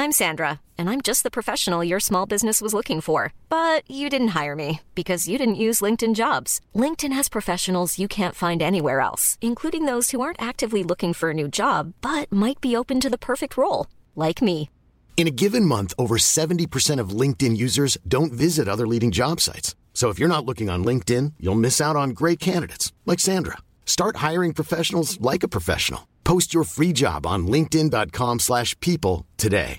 I'm Sandra, and I'm just the professional your small business was looking for. But you didn't hire me because you didn't use LinkedIn Jobs. LinkedIn has professionals you can't find anywhere else, including those who aren't actively looking for a new job, but might be open to the perfect role, like me. In a given month, over 70% of LinkedIn users don't visit other leading job sites. So if you're not looking on LinkedIn, you'll miss out on great candidates like Sandra. Start hiring professionals like a professional. Post your free job on linkedin.com/people today.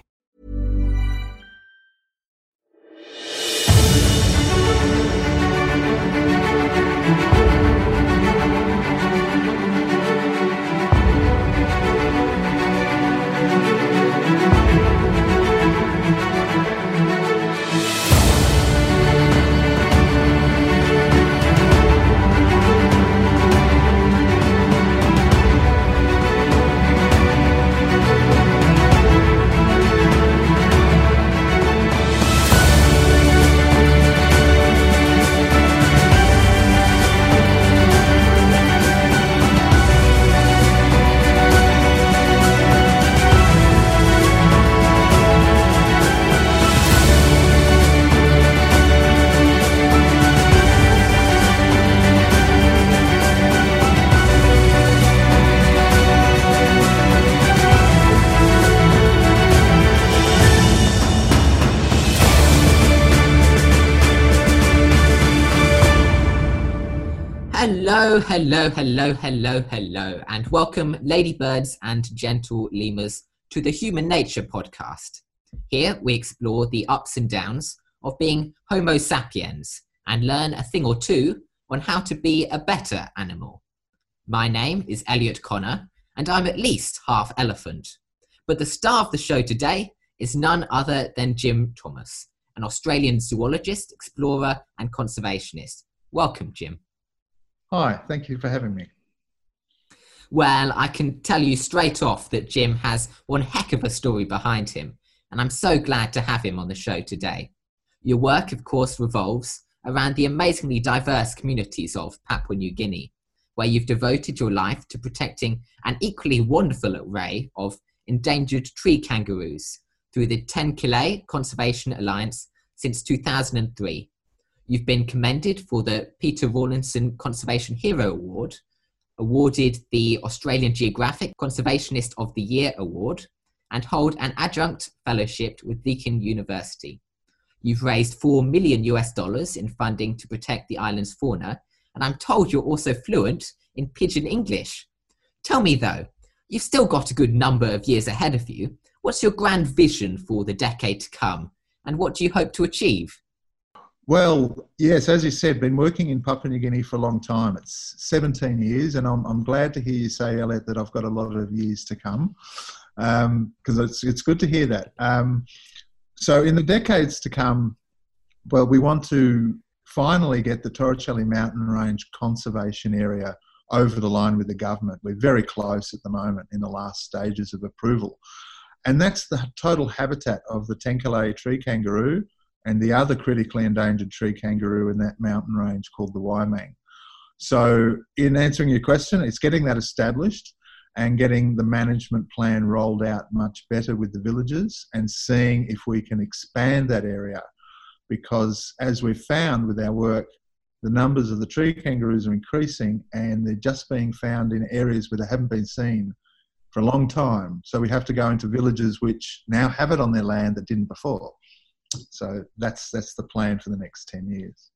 Hello, and welcome, ladybirds and gentle lemurs, to the Human Nature podcast. Here we explore the ups and downs of being Homo sapiens and learn a thing or two on how to be a better animal. My name is Elliot Connor, and I'm at least half elephant. But the star of the show today is none other than Jim Thomas, an Australian zoologist, explorer, and conservationist. Welcome, Jim. Hi, thank you for having me. Well, I can tell you straight off that Jim has one heck of a story behind him, and I'm so glad to have him on the show today. Your work, of course, revolves around the amazingly diverse communities of Papua New Guinea, where you've devoted your life to protecting an equally wonderful array of endangered tree kangaroos through the Tenkile Conservation Alliance since 2003. You've been commended for the Peter Rawlinson Conservation Hero Award, awarded the Australian Geographic Conservationist of the Year Award, and hold an adjunct fellowship with Deakin University. You've raised $4 million in funding to protect the island's fauna, and I'm told you're also fluent in Pidgin English. Tell me though, you've still got a good number of years ahead of you. What's your grand vision for the decade to come, and what do you hope to achieve? Well, yes, as you said, been working in Papua New Guinea for a long time. It's 17 years, and I'm glad to hear you say, Elliot, that I've got a lot of years to come, because it's good to hear that. So in the decades to come, well, we want to finally get the Torricelli Mountain Range conservation area over the line with the government. We're very close at the moment in the last stages of approval. And that's the total habitat of the Tenkile tree kangaroo and the other critically endangered tree kangaroo in that mountain range called the Waimang. So in answering your question, it's getting that established and getting the management plan rolled out much better with the villages and seeing if we can expand that area. Because as we've found with our work, the numbers of the tree kangaroos are increasing and they're just being found in areas where they haven't been seen for a long time. So we have to go into villages which now have it on their land that didn't before. So that's the plan for the next 10 years.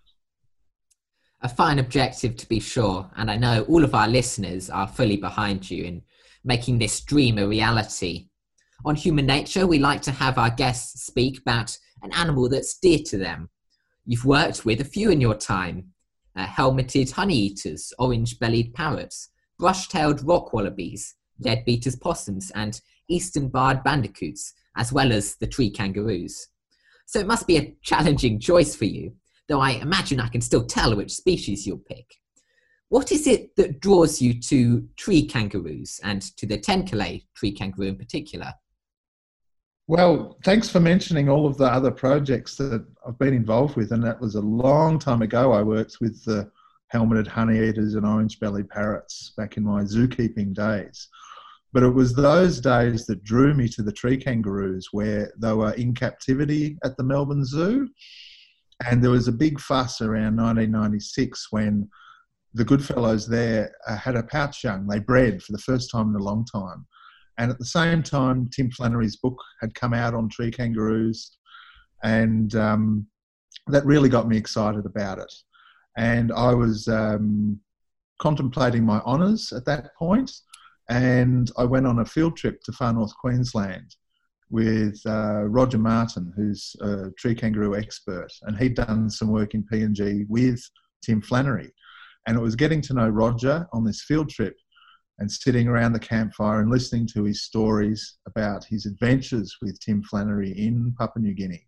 A fine objective, to be sure, and I know all of our listeners are fully behind you in making this dream a reality. On Human Nature, we like to have our guests speak about an animal that's dear to them. You've worked with a few in your time: helmeted honeyeaters, orange-bellied parrots, brush-tailed rock wallabies, leadbeater's possums, and eastern barred bandicoots, as well as the tree kangaroos. So it must be a challenging choice for you, though I imagine I can still tell which species you'll pick. What is it that draws you to tree kangaroos and to the Tenkile tree kangaroo in particular? Well, thanks for mentioning all of the other projects that I've been involved with, and that was a long time ago. I worked with the helmeted honeyeaters and orange-bellied parrots back in my zookeeping days. But it was those days that drew me to the tree kangaroos, where they were in captivity at the Melbourne Zoo. And there was a big fuss around 1996 when the Goodfellows there had a pouch young. They bred for the first time in a long time. And at the same time, Tim Flannery's book had come out on tree kangaroos, and that really got me excited about it. And I was contemplating my honours at that point, and I went on a field trip to far north Queensland with Roger Martin, who's a tree kangaroo expert, and he'd done some work in PNG with Tim Flannery. And it was getting to know Roger on this field trip and sitting around the campfire and listening to his stories about his adventures with Tim Flannery in Papua New Guinea.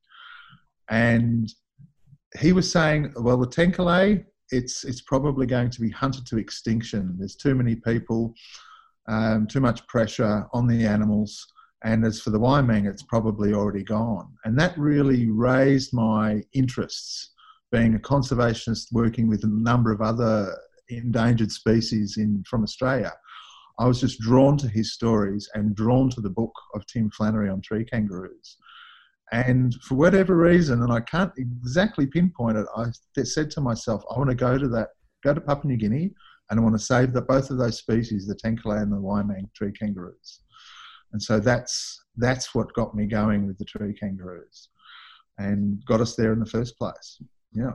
And he was saying, well, the tenkelae, it's probably going to be hunted to extinction. There's too many people, too much pressure on the animals. And as for the Waimang, it's probably already gone. And that really raised my interests, being a conservationist working with a number of other endangered species from Australia. I was just drawn to his stories and drawn to the book of Tim Flannery on tree kangaroos. And for whatever reason, and I can't exactly pinpoint it, I said to myself, I want to go to Papua New Guinea, and I want to save both of those species, the tenkelae and the Waimang tree kangaroos. And so that's what got me going with the tree kangaroos and got us there in the first place. Yeah.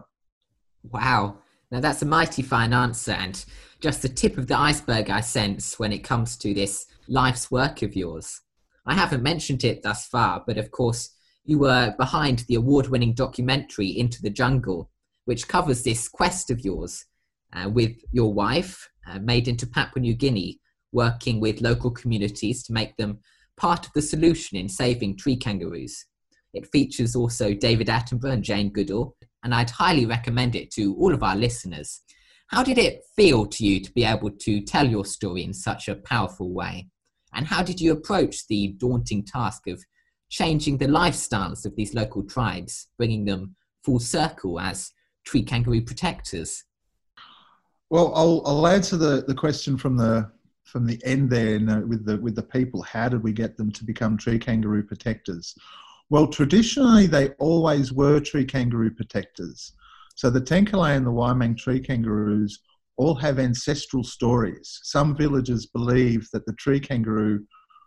Wow. Now that's a mighty fine answer, and just the tip of the iceberg, I sense, when it comes to this life's work of yours. I haven't mentioned it thus far, but of course you were behind the award-winning documentary Into the Jungle, which covers this quest of yours with your wife, made into Papua New Guinea, working with local communities to make them part of the solution in saving tree kangaroos. It features also David Attenborough and Jane Goodall, and I'd highly recommend it to all of our listeners. How did it feel to you to be able to tell your story in such a powerful way? And how did you approach the daunting task of changing the lifestyles of these local tribes, bringing them full circle as tree kangaroo protectors? Well, I'll answer the question from the end there, with the people. How did we get them to become tree kangaroo protectors? Well, traditionally, they always were tree kangaroo protectors. So the tenkelae and the Waimang tree kangaroos all have ancestral stories. Some villagers believe that the tree kangaroo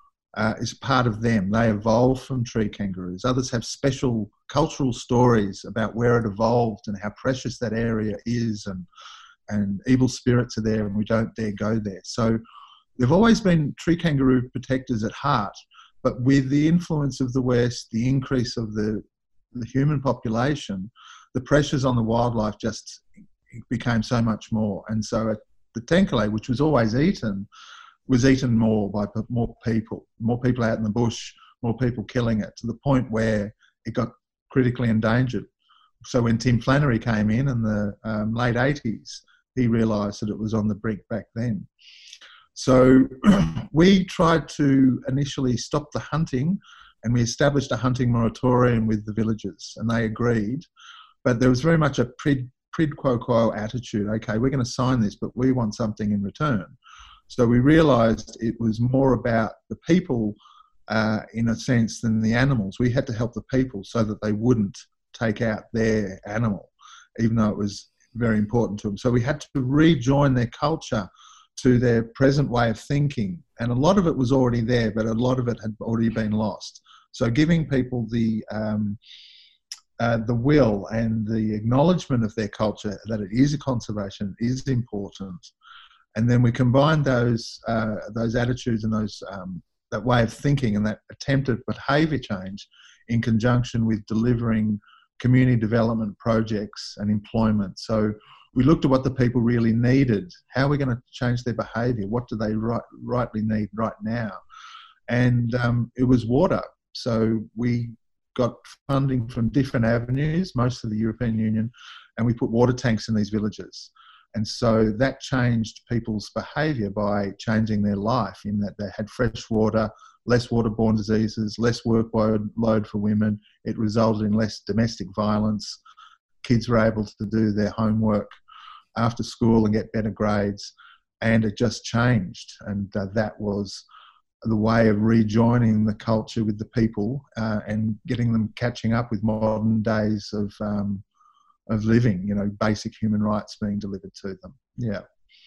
is part of them. They evolved from tree kangaroos. Others have special cultural stories about where it evolved and how precious that area is, and evil spirits are there and we don't dare go there. So they've always been tree kangaroo protectors at heart, but with the influence of the West, the increase of the human population, the pressures on the wildlife just became so much more. And so the tenkelae, which was always eaten, was eaten more by more people out in the bush, more people killing it, to the point where it got critically endangered. So when Tim Flannery came in the late 80s, he realised that it was on the brink back then. So we tried to initially stop the hunting, and we established a hunting moratorium with the villagers, and they agreed. But there was very much a quid quo quo attitude. Okay, we're going to sign this, but we want something in return. So we realised it was more about the people, in a sense, than the animals. We had to help the people so that they wouldn't take out their animal, even though it was very important to them. So we had to rejoin their culture to their present way of thinking. And a lot of it was already there, but a lot of it had already been lost. So giving people the will and the acknowledgement of their culture, that it is a conservation, is important. And then we combined those attitudes and that way of thinking and that attempted behaviour change in conjunction with delivering community development projects and employment. So we looked at what the people really needed. How are we going to change their behaviour? What do they rightly need right now? And it was water. So we got funding from different avenues, most of the European Union, and we put water tanks in these villages. And so that changed people's behaviour by changing their life, in that they had fresh water, less waterborne diseases, less workload for women. It resulted in less domestic violence. Kids were able to do their homework after school and get better grades. And it just changed. And that was the way of rejoining the culture with the people and getting them catching up with modern days of living, basic human rights being delivered to them. Yeah.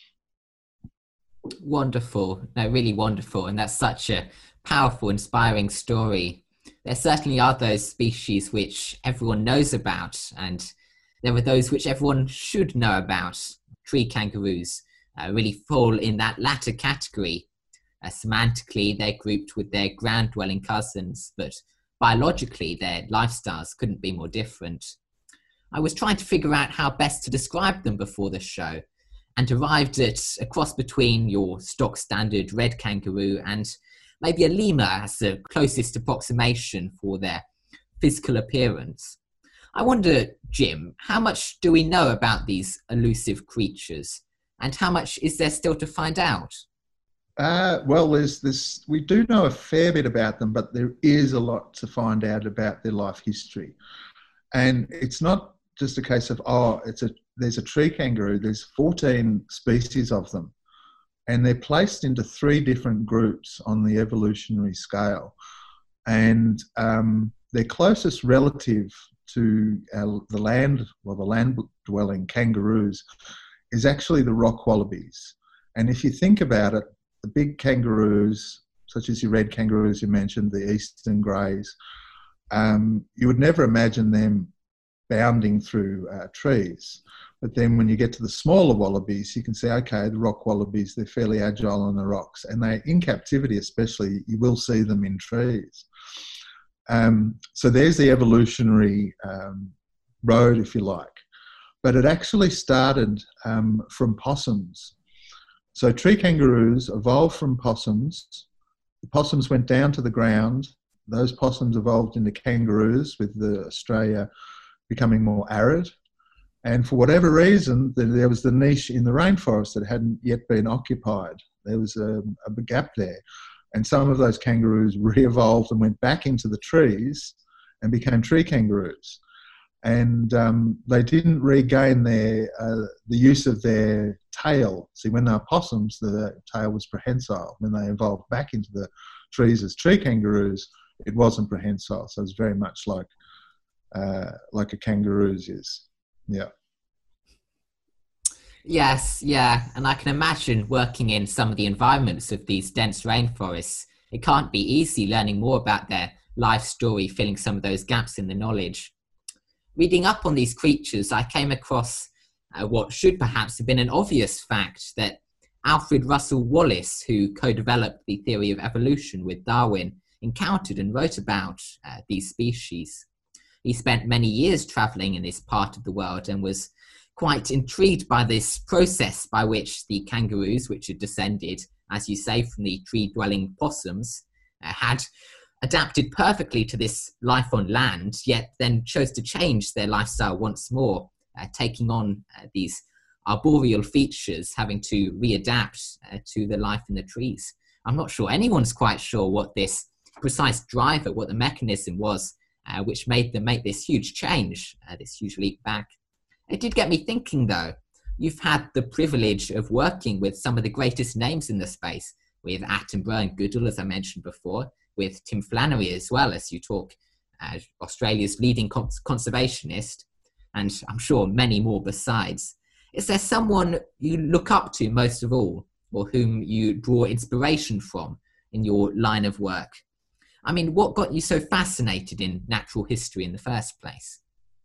Wonderful. No, really wonderful. And that's such a powerful, inspiring story. There certainly are those species which everyone knows about, and there are those which everyone should know about. Tree kangaroos really fall in that latter category. Semantically, they're grouped with their ground-dwelling cousins, but biologically, their lifestyles couldn't be more different. I was trying to figure out how best to describe them before the show, and arrived at a cross between your stock standard red kangaroo and maybe a lemur as the closest approximation for their physical appearance. I wonder, Jim, how much do we know about these elusive creatures, and how much is there still to find out? Well, there's this. We do know a fair bit about them, but there is a lot to find out about their life history. And it's not just a case of, there's a tree kangaroo. There's 14 species of them, and they're placed into 3 different groups on the evolutionary scale. And their closest relative to the land-dwelling kangaroos is actually the rock wallabies. And if you think about it, the big kangaroos, such as your red kangaroos you mentioned, the eastern greys, you would never imagine them bounding through trees. But then when you get to the smaller wallabies, you can say, okay, the rock wallabies, they're fairly agile on the rocks. And they, in captivity especially, you will see them in trees. So there's the evolutionary road, if you like. But it actually started from possums. So tree kangaroos evolved from possums. The possums went down to the ground. Those possums evolved into kangaroos, with Australia becoming more arid. And for whatever reason, there was the niche in the rainforest that hadn't yet been occupied. There was a gap there. And some of those kangaroos re-evolved and went back into the trees and became tree kangaroos. And they didn't regain the use of their tail. See, when they were possums, the tail was prehensile. When they evolved back into the trees as tree kangaroos, it wasn't prehensile. So it's very much like a kangaroo's is. Yeah. Yes, yeah. And I can imagine working in some of the environments of these dense rainforests. It can't be easy learning more about their life story, filling some of those gaps in the knowledge. Reading up on these creatures, I came across what should perhaps have been an obvious fact, that Alfred Russel Wallace, who co-developed the theory of evolution with Darwin, encountered and wrote about these species. He spent many years travelling in this part of the world and was quite intrigued by this process by which the kangaroos, which had descended, as you say, from the tree-dwelling possums, had adapted perfectly to this life on land, yet then chose to change their lifestyle once more, taking on these arboreal features, having to readapt to the life in the trees. I'm not sure anyone's quite sure what this precise driver, what the mechanism was, which made them make this huge change, this huge leap back. It did get me thinking, though. You've had the privilege of working with some of the greatest names in the space, with Attenborough and Goodall, as I mentioned before, with Tim Flannery as well, as you talk, Australia's leading conservationist, and I'm sure many more besides. Is there someone you look up to most of all, or whom you draw inspiration from in your line of work? I mean, what got you so fascinated in natural history in the first place?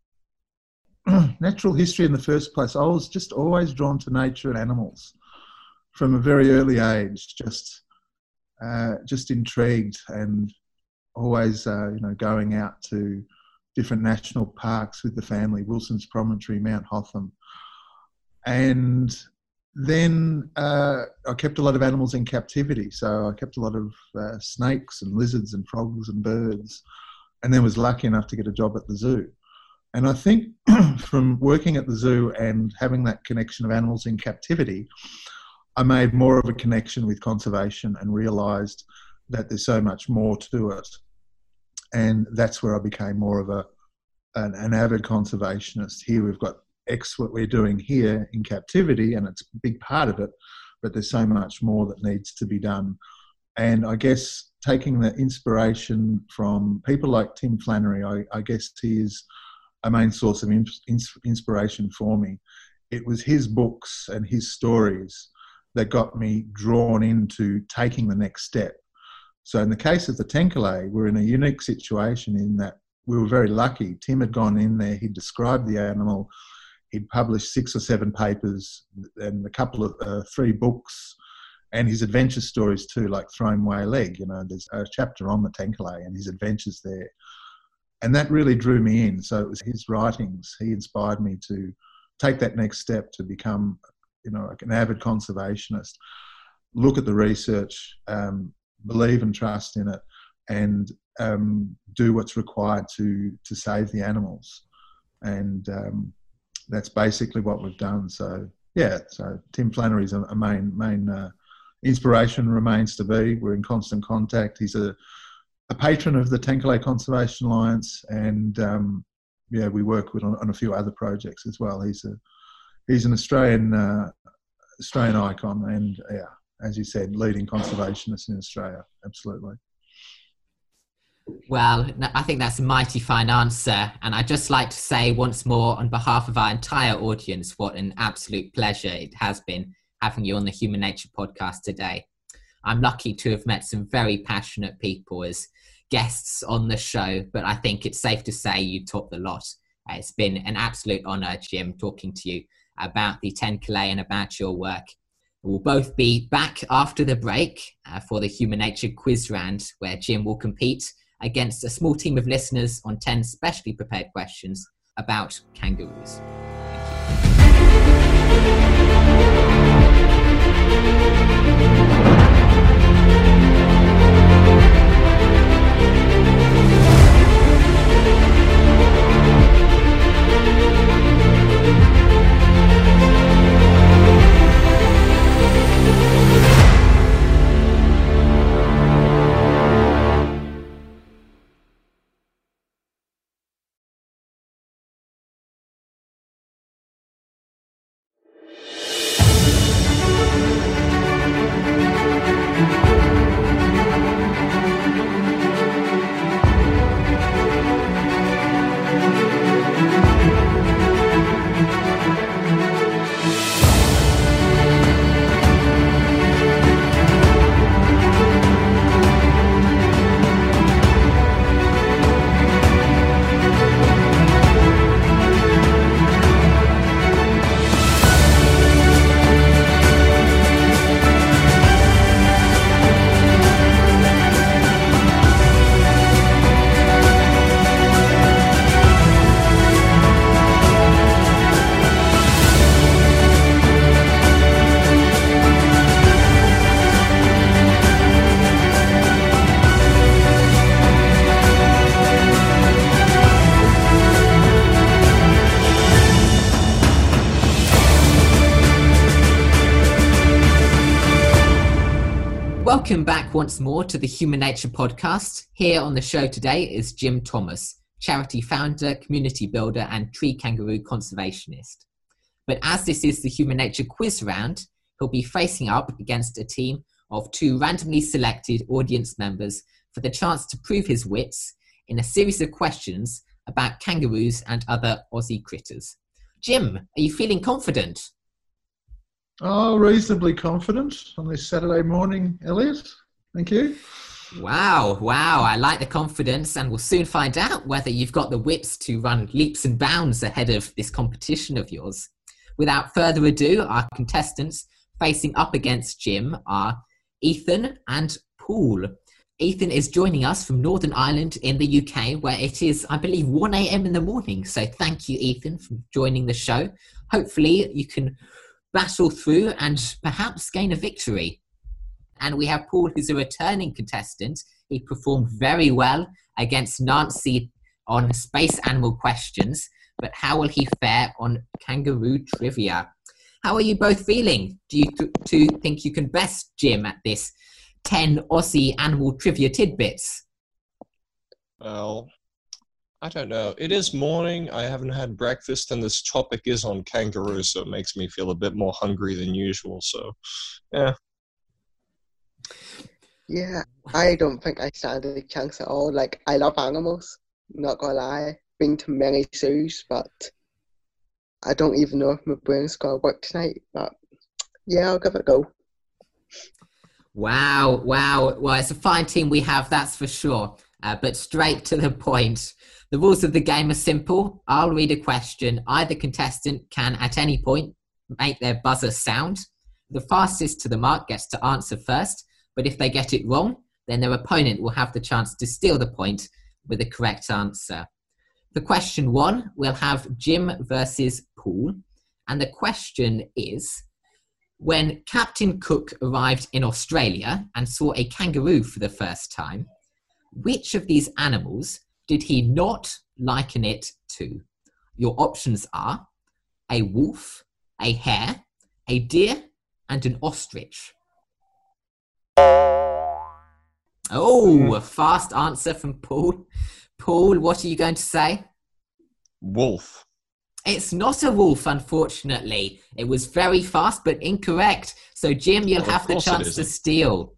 Natural history in the first place, I was just always drawn to nature and animals from a very early age, just intrigued, and always going out to different national parks with the family, Wilson's Promontory, Mount Hotham. And then I kept a lot of animals in captivity. So I kept a lot of snakes and lizards and frogs and birds, and then was lucky enough to get a job at the zoo. And I think from working at the zoo and having that connection of animals in captivity, I made more of a connection with conservation and realised that there's so much more to it. And that's where I became more of an avid conservationist. Here we've got what we're doing here in captivity, and it's a big part of it, but there's so much more that needs to be done And I guess taking the inspiration from people like Tim Flannery, I guess he is a main source of inspiration for me. It was his books and his stories that got me drawn into taking the next step. So in the case of the Tengkale, we're in a unique situation in that we were very lucky. Tim had gone in there, he'd described the animal, he'd published 6 or 7 papers and a couple of 3 books, and his adventure stories too, like Throwing Away a Leg. You know, there's a chapter on the Tengkale and his adventures there. And that really drew me in. So it was his writings. He inspired me to take that next step to become, you know, like an avid conservationist, look at the research, believe and trust in it, and do what's required to save the animals. And that's basically what we've done. So, yeah, so Tim Flannery's a main inspiration, remains to be. We're in constant contact. He's a patron of the Tengkale Conservation Alliance, and we work with on a few other projects as well. He's an Australian icon, and as you said, leading conservationist in Australia. Absolutely. Well, I think that's a mighty fine answer, and I'd just like to say once more on behalf of our entire audience what an absolute pleasure it has been having you on the Human Nature podcast today. I'm lucky to have met some very passionate people as guests on the show, but I think it's safe to say you topped the lot. It's been an absolute honour, Jim, talking to you about the Tengkale and about your work. We'll both be back after the break for the Human Nature quiz round, where Jim will compete against a small team of listeners on 10 specially prepared questions about kangaroos. Welcome back once more to the Human Nature podcast. Here on the show today is Jim Thomas, charity founder, community builder, and tree kangaroo conservationist. But as this is the Human Nature quiz round, he'll be facing up against a team of 2 randomly selected audience members for the chance to prove his wits in a series of questions about kangaroos and other Aussie critters. Jim, are you feeling confident? Oh, reasonably confident on this Saturday morning, Elliot. Thank you. Wow. I like the confidence, and we'll soon find out whether you've got the wits to run leaps and bounds ahead of this competition of yours. Without further ado, our contestants facing up against Jim are Ethan and Paul. Ethan is joining us from Northern Ireland in the UK, where it is, I believe, 1 a.m. in the morning. So thank you, Ethan, for joining the show. Hopefully you can battle through and perhaps gain a victory. And we have Paul, who's a returning contestant. He performed very well against Nancy on space animal questions, but how will he fare on kangaroo trivia? How are you both feeling? Do you two think you can best Jim at this 10 Aussie animal trivia tidbits? Well, I don't know. It is morning. I haven't had breakfast, and this topic is on kangaroos, so it makes me feel a bit more hungry than usual. So, yeah. Yeah, I don't think I stand a chance at all. Like, I love animals, not gonna lie. Been to many zoos, but I don't even know if my brain's gonna work tonight. But yeah, I'll give it a go. Wow. Well, it's a fine team we have, that's for sure. But straight to the point. The rules of the game are simple. I'll read a question. Either contestant can, at any point, make their buzzer sound. The fastest to the mark gets to answer first, but if they get it wrong, then their opponent will have the chance to steal the point with the correct answer. For question 1, we'll have Jim versus Paul. And the question is, when Captain Cook arrived in Australia and saw a kangaroo for the first time, which of these animals did he not liken it to? Your options are a wolf, a hare, a deer, and an ostrich. Oh, a fast answer from Paul. Paul, what are you going to say? Wolf. It's not a wolf, unfortunately. It was very fast, but incorrect. So, Jim, you'll have the chance to steal.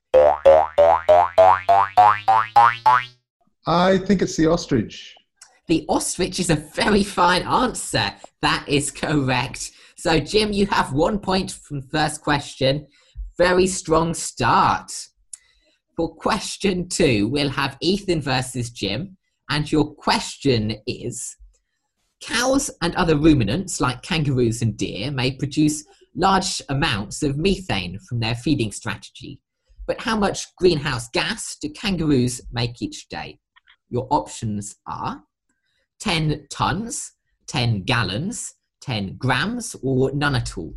I think it's the ostrich. The ostrich is a very fine answer. That is correct. So, Jim, you have 1 point from the first question. Very strong start. For question 2, we'll have Ethan versus Jim. And your question is, cows and other ruminants like kangaroos and deer may produce large amounts of methane from their feeding strategy. But how much greenhouse gas do kangaroos make each day? Your options are 10 tons, 10 gallons, 10 grams, or none at all.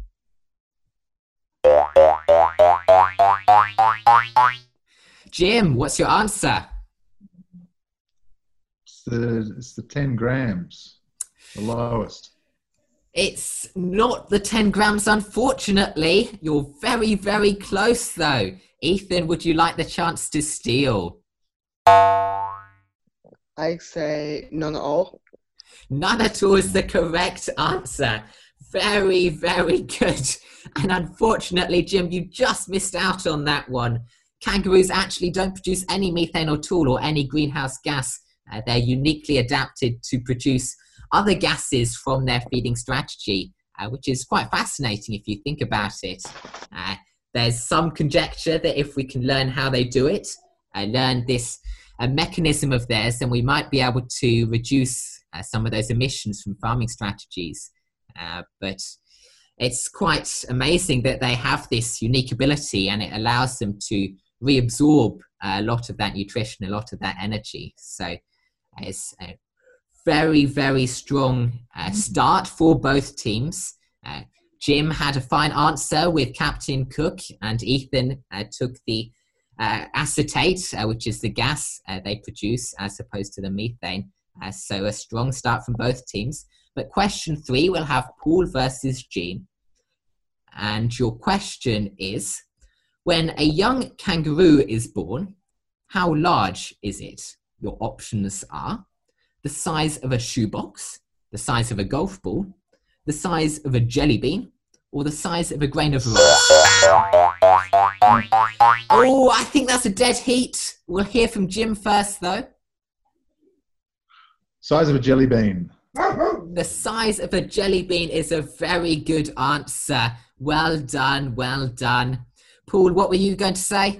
Jim, what's your answer? It's the 10 grams, the lowest. It's not the 10 grams, unfortunately. You're very, very close, though. Ethan, would you like the chance to steal? I say none at all. None at all is the correct answer. Very, very good. And unfortunately, Jim, you just missed out on that one. Kangaroos actually don't produce any methane at all or any greenhouse gas. They're uniquely adapted to produce other gases from their feeding strategy, which is quite fascinating if you think about it. There's some conjecture that if we can learn how they do it, learn this mechanism of theirs, then we might be able to reduce some of those emissions from farming strategies. But it's quite amazing that they have this unique ability, and it allows them to reabsorb a lot of that nutrition, a lot of that energy. So it's a very, very strong start for both teams. Jim had a fine answer with Captain Cook, and Ethan took the acetate, which is the gas they produce as opposed to the methane. So a strong start from both teams. But question 3, we'll have Paul versus Jean. And your question is, when a young kangaroo is born, how large is it? Your options are the size of a shoebox, the size of a golf ball, the size of a jelly bean, or the size of a grain of rice. Oh, I think that's a dead heat. We'll hear from Jim first, though. Size of a jelly bean. The size of a jelly bean is a very good answer. Well done, well done. Paul, what were you going to say?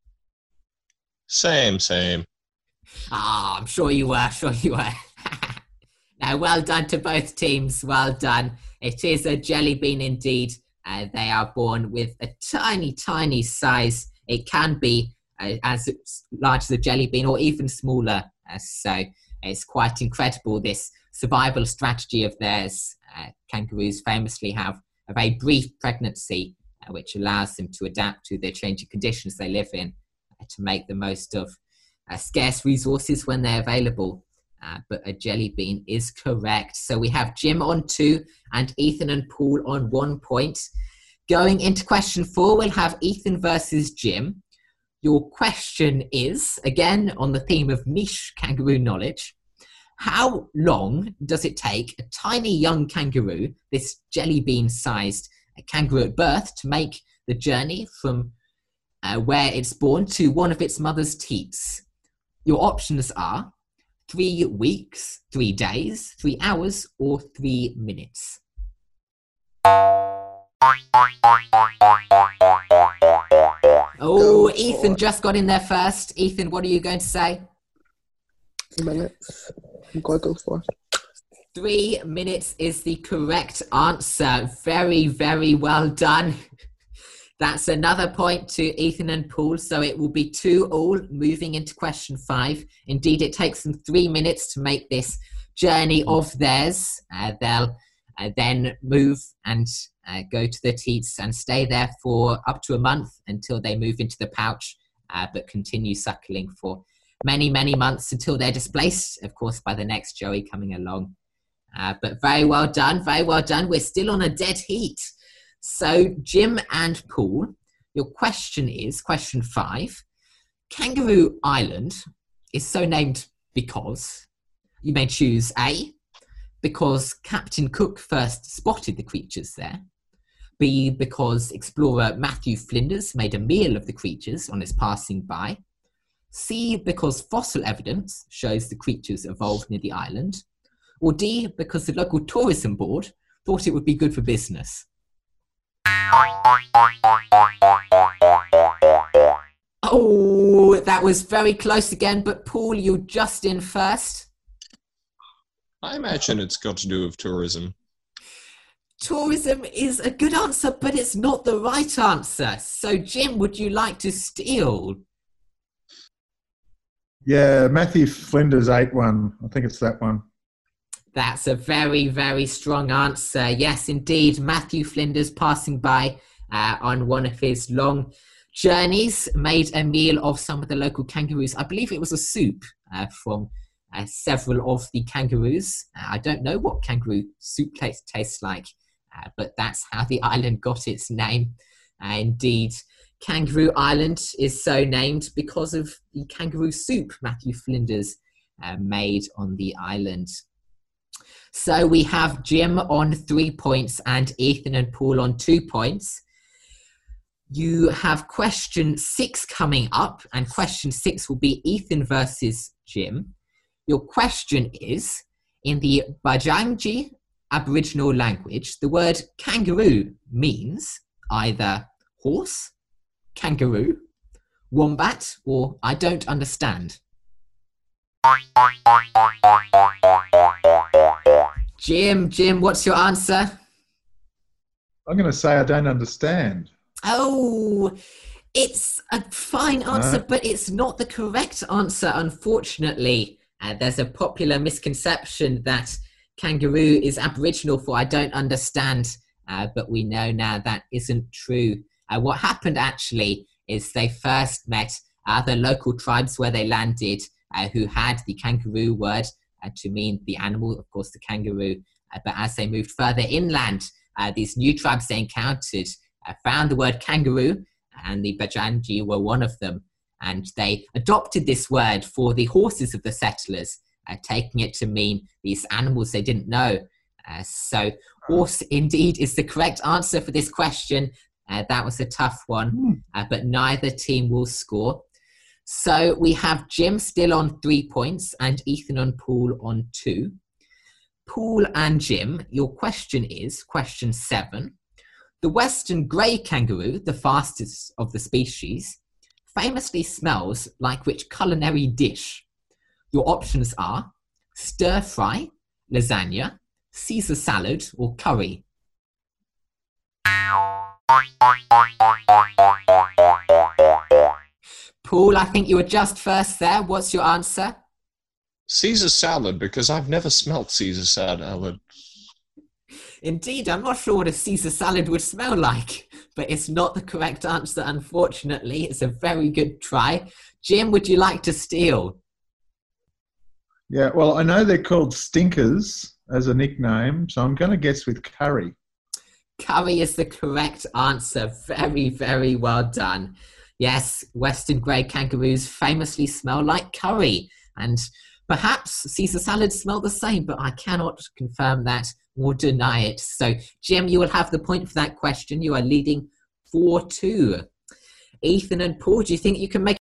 Same. Ah, I'm sure you were, Now, well done to both teams, well done. It is a jelly bean indeed. They are born with a tiny, tiny size. It can be as large as a jelly bean or even smaller. So it's quite incredible, this survival strategy of theirs. Kangaroos famously have a very brief pregnancy, which allows them to adapt to the changing conditions they live in to make the most of scarce resources when they're available. But a jelly bean is correct. So we have Jim on 2 and Ethan and Paul on 1 point. Going into question 4, we'll have Ethan versus Jim. Your question is, again, on the theme of niche kangaroo knowledge, how long does it take a tiny young kangaroo, this jelly bean-sized kangaroo at birth, to make the journey from where it's born to one of its mother's teats. Your options are 3 weeks, 3 days, 3 hours, or 3 minutes. Oh, Ethan just got in there first. Ethan, what are you going to say? 3 minutes. I'm going to go for 3 minutes is the correct answer. Very, very well done. That's another point to Ethan and Paul, so it will be 2-2 moving into question 5. Indeed, it takes them 3 minutes to make this journey of theirs. They'll then move and go to the teats and stay there for up to a month until they move into the pouch, but continue suckling for many, many months until they're displaced, of course, by the next joey coming along. But very well done, very well done. We're still on a dead heat. So, Jim and Paul, your question is, question 5. Kangaroo Island is so named because you may choose A, because Captain Cook first spotted the creatures there, B, because explorer Matthew Flinders made a meal of the creatures on his passing by, C, because fossil evidence shows the creatures evolved near the island, or D, because the local tourism board thought it would be good for business. Oh, that was very close again, but Paul, you're just in first. I imagine it's got to do with tourism. Tourism is a good answer, but it's not the right answer. So, Jim, would you like to steal? Yeah, Matthew Flinders ate one. I think it's that one. That's a very, very strong answer. Yes, indeed. Matthew Flinders, passing by on one of his long journeys, made a meal of some of the local kangaroos. I believe it was a soup from several of the kangaroos. I don't know what kangaroo soup tastes like, but that's how the island got its name. Indeed, Kangaroo Island is so named because of the kangaroo soup Matthew Flinders made on the island. So we have Jim on 3 points and Ethan and Paul on 2 points. You have question 6 coming up, and question 6 will be Ethan versus Jim. Your question is, in the Bajangi Aboriginal language, the word kangaroo means either horse, kangaroo, wombat, or I don't understand. Jim, what's your answer? I'm going to say I don't understand. Oh, it's a fine answer, but it's not the correct answer, unfortunately. There's a popular misconception that kangaroo is Aboriginal for I don't understand, but we know now that isn't true. What happened actually is they first met the local tribes where they landed who had the kangaroo word to mean the animal, of course, the kangaroo. But as they moved further inland, these new tribes they encountered found the word kangaroo, and the Bajangi were one of them. And they adopted this word for the horses of the settlers, taking it to mean these animals they didn't know. So horse indeed is the correct answer for this question. That was a tough one, but neither team will score. So we have Jim still on 3 points and Ethan and Paul on 2. Paul and Jim, your question is question 7. The western grey kangaroo, the fastest of the species, famously smells like which culinary dish? Your options are stir fry, lasagna, Caesar salad, or curry. Paul, I think you were just first there. What's your answer? Caesar salad, because I've never smelt Caesar salad. Indeed, I'm not sure what a Caesar salad would smell like, but it's not the correct answer, unfortunately. It's a very good try. Jim, would you like to steal? Yeah, well, I know they're called stinkers as a nickname, so I'm going to guess with curry. Curry is the correct answer. Very, very well done. Yes, western grey kangaroos famously smell like curry, and perhaps Caesar salads smell the same, but I cannot confirm that or deny it. So, Jim, you will have the point for that question. You are leading 4-2. Ethan and Paul, do you think you can make